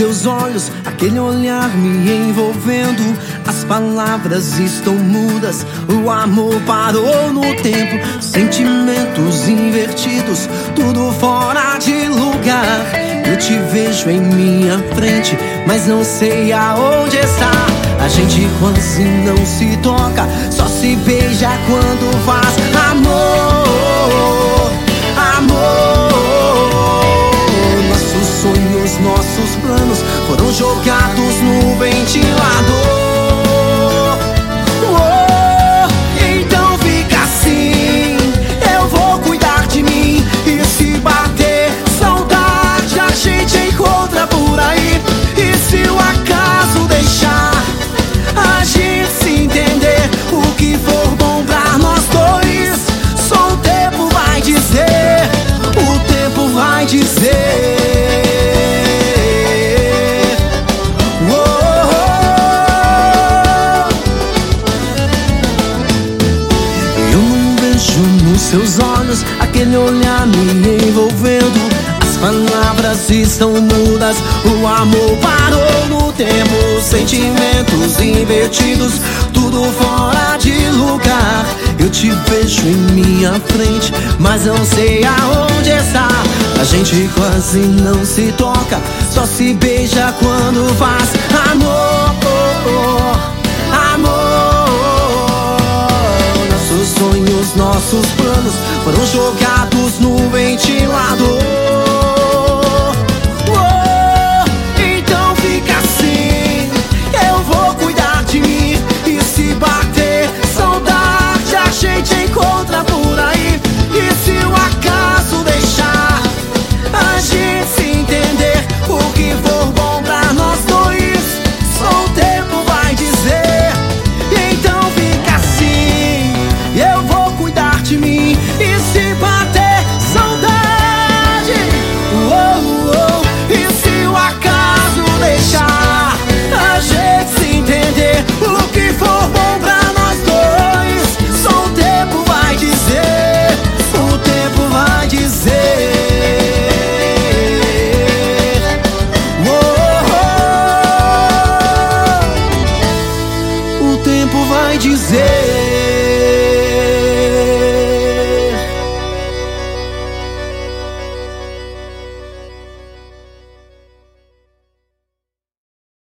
seus olhos, aquele olhar me envolvendo. As palavras estão mudas, o amor parou no tempo. Sentimentos invertidos, tudo fora de lugar. Eu te vejo em minha frente, mas não sei aonde está. A gente quase não se toca, só se beija quando faz amor, amor. Nossos sonhos, nossos planos foram jogados no ventilador. Então fica assim, eu vou cuidar de mim. E se bater saudade, a gente encontra por aí. E se o acaso deixar a gente se entender, o que for bom pra nós dois, só o tempo vai dizer, o tempo vai dizer. Nos seus olhos, aquele olhar me envolvendo. As palavras estão mudas, o amor parou no tempo. Sentimentos invertidos, tudo fora de lugar. Eu te vejo em minha frente, mas não sei aonde está. A gente quase não se toca, só se beija quando faz amor, amor. Nossos sonhos, nossos planos foram jogados no ventilador. Então fica assim, eu vou cuidar de mim. E se bater saudade, a gente encontra por aí. E se o acaso deixar a gente se entender, o que for bom pra nós dois, só o tempo vai dizer. Então fica assim, eu vou cuidar de mim. E se bater saudade, e se o acaso deixar a gente se entender, o que for bom pra nós dois, só o tempo vai dizer, o tempo vai dizer. O tempo vai dizer.